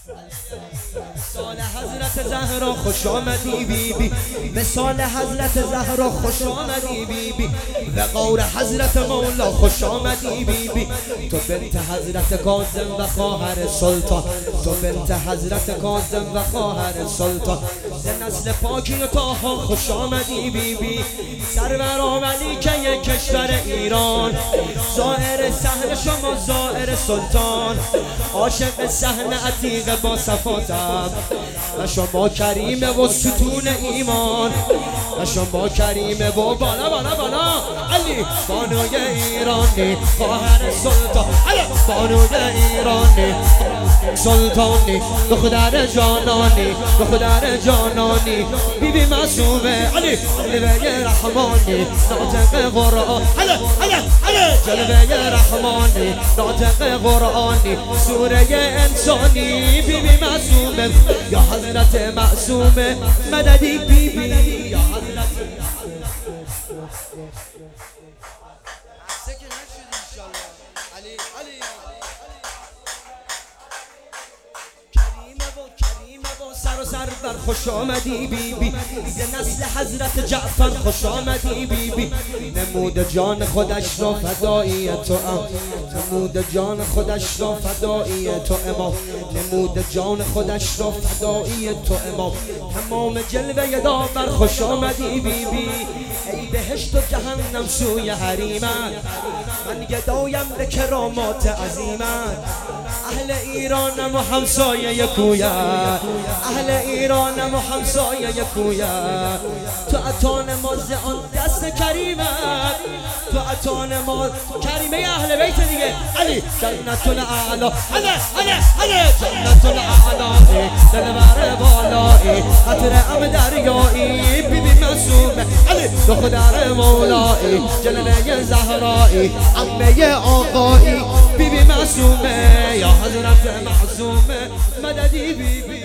مثال حضرت زهرا خوش آمدی بی بی، مثال حضرت زهرا خوش آمدی بی بی، وقار حضرت مولا خوش آمدی بی بی. تو بنت حضرت کاظم و خواهر سلطان، تو بنت حضرت کاظم و خواهر سلطان، ز نسل پاکی و طاها خوش آمدی بی بی. سرور ملیکه کشور ایران، زائر صحن شما زائر سلطان، عاشق صحن عتیق با صفاتم و شما کریمه و ستون ایمان، و شما کریمه و بالا بالا بالا علی بانوی ایرانی خواهر سلطان، بانوی ایرانی سلطانی دختر جانانی دختر جانانی بی بی معصومه علی جلوه رحمانی ناطق قرآن جلوه رحمانی ناطق قرآنی سوره انسانی بی بی معصومه یا حضرت معصومه مددی بی بی یا حضرت سر و سر بر خوش آمدی بی بی، ز نسل حضرت جعفر خوش آمدی بی بی. نمود جان خودش را فدایی تو نمود جان خودش را فدایی تو امام، نمود جان خودش را فدایی تو امام. تمام جلوه داور خوش آمدی بی بی، ای بهشت و جهنم سوی حریمت، من گدایم به کرامات عظیمت. اهل ایرانم و همسایه کویت، اهل ایرانم و همسایه کویت. تو عطان ما ز آن دست کریمت، تو عطان ما کریمه اهل بیت دیگه علی جنت الاعلی جنت الاعلی دلبر بالایی قطر ام دریایی بی بی معصومه علی دختر مولایی جلوه زهرایی عمه آقایی بی بی معصومه یا حضرت معصومه مددی بی بی.